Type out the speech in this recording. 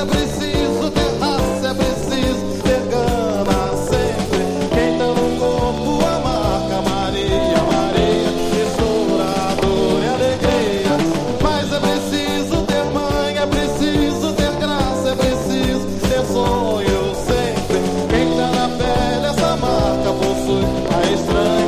é preciso ter raça, é preciso ter gana sempre. Quem tá no corpo a marca Maria, Maria, mistura dor e alegria. Mas é preciso ter mãe, é preciso ter graça, é preciso ter sonho sempre. Quem tá na pele essa marca possui a estranha